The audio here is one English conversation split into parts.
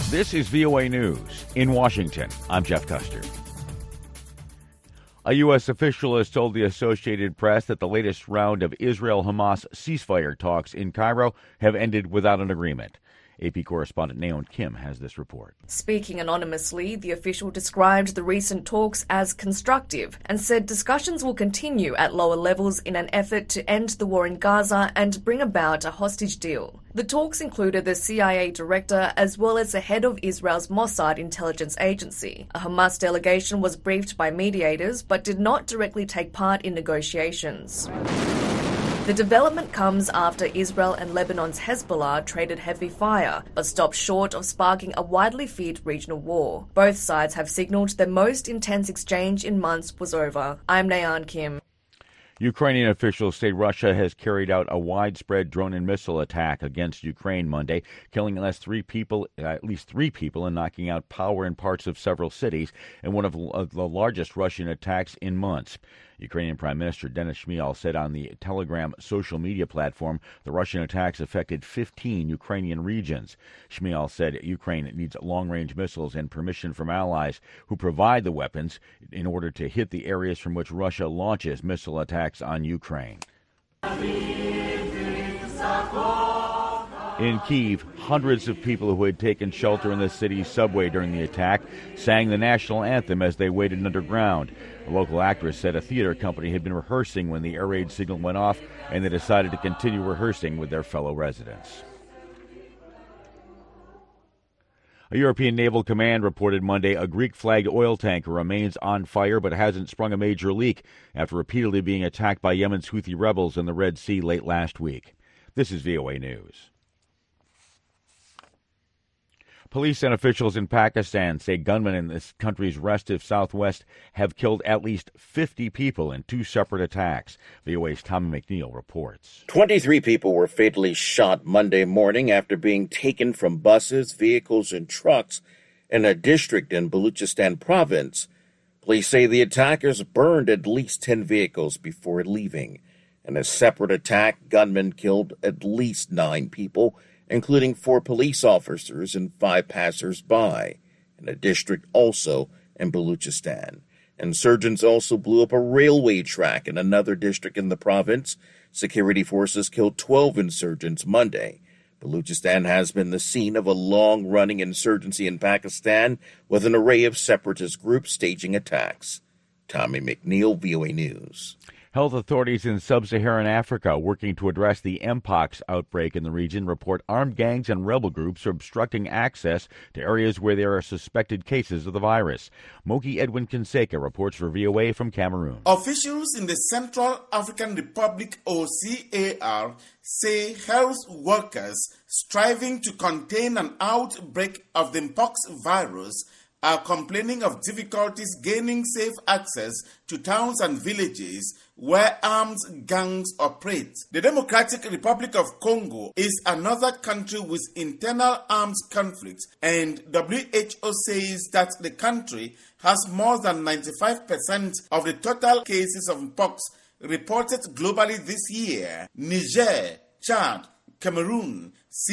This is VOA News. In Washington, I'm Jeff Custer. A U.S. official has told the Associated Press that the latest round of Israel-Hamas ceasefire talks in Cairo have ended without an agreement. AP correspondent Naon Kim has this report. Speaking anonymously, the official described the recent talks as constructive and said discussions will continue at lower levels in an effort to end the war in Gaza and bring about a hostage deal. The talks included the CIA director as well as the head of Israel's Mossad intelligence agency. A Hamas delegation was briefed by mediators but did not directly take part in negotiations. The development comes after Israel and Lebanon's Hezbollah traded heavy fire, but stopped short of sparking a widely feared regional war. Both sides have signalled their most intense exchange in months was over. I'm Nayan Kim. Ukrainian officials say Russia has carried out a widespread drone and missile attack against Ukraine Monday, killing at least three people and knocking out power in parts of several cities in one of the largest Russian attacks in months. Ukrainian Prime Minister Denis Shmyhal said on the Telegram social media platform the Russian attacks affected 15 Ukrainian regions. Shmyhal said Ukraine needs long-range missiles and permission from allies who provide the weapons in order to hit the areas from which Russia launches missile attacks on Ukraine. In Kyiv, hundreds of people who had taken shelter in the city's subway during the attack sang the national anthem as they waited underground. A local actress said a theater company had been rehearsing when the air raid signal went off, and they decided to continue rehearsing with their fellow residents. A European Naval Command reported Monday a Greek-flagged oil tanker remains on fire but hasn't sprung a major leak after repeatedly being attacked by Yemen's Houthi rebels in the Red Sea late last week. This is VOA News. Police and officials in Pakistan say gunmen in this country's restive southwest have killed at least 50 people in two separate attacks. VOA's Tommy McNeil reports. 23 people were fatally shot Monday morning after being taken from buses, vehicles, and trucks in a district in Balochistan province. Police say the attackers burned at least 10 vehicles before leaving. In a separate attack, gunmen killed at least 9 people, including 4 police officers and 5 passers-by, in a district also in Balochistan. Insurgents also blew up a railway track in another district in the province. Security forces killed 12 insurgents Monday. Balochistan has been the scene of a long-running insurgency in Pakistan, with an array of separatist groups staging attacks. Tommy McNeil, VOA News. Health authorities in sub-Saharan Africa working to address the Mpox outbreak in the region report armed gangs and rebel groups are obstructing access to areas where there are suspected cases of the virus. Moki Edwin Kinseka reports for VOA from Cameroon. Officials in the Central African Republic, or CAR, say health workers striving to contain an outbreak of the Mpox virus are complaining of difficulties gaining safe access to towns and villages where armed gangs operate. The Democratic Republic of Congo is another country with internal armed conflicts, and WHO says that the country has more than 95% of the total cases of Mpox reported globally this year. Niger, Chad, Cameroon,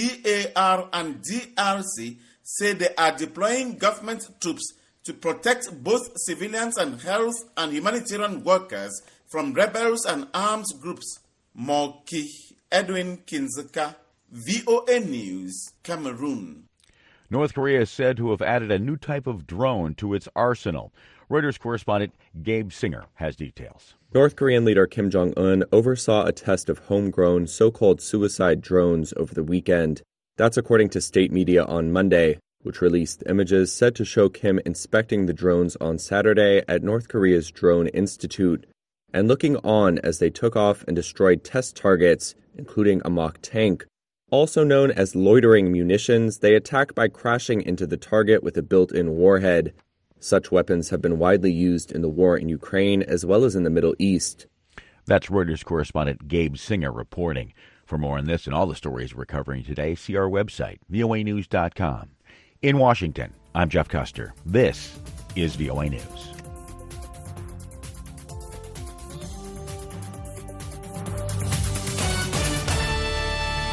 CAR, and DRC say they are deploying government troops to protect both civilians and health and humanitarian workers from rebels and armed groups. Moki Edwin Kinzeka, VOA News, Cameroon. North Korea is said to have added a new type of drone to its arsenal. Reuters correspondent Gabe Singer has details. North Korean leader Kim Jong-un oversaw a test of homegrown so-called suicide drones over the weekend. That's according to state media on Monday, which released images said to show Kim inspecting the drones on Saturday at North Korea's Drone Institute and looking on as they took off and destroyed test targets, including a mock tank. Also known as loitering munitions, they attack by crashing into the target with a built-in warhead. Such weapons have been widely used in the war in Ukraine as well as in the Middle East. That's Reuters correspondent Gabe Singer reporting. For more on this and all the stories we're covering today, see our website, voanews.com. In Washington, I'm Jeff Custer. This is VOA News.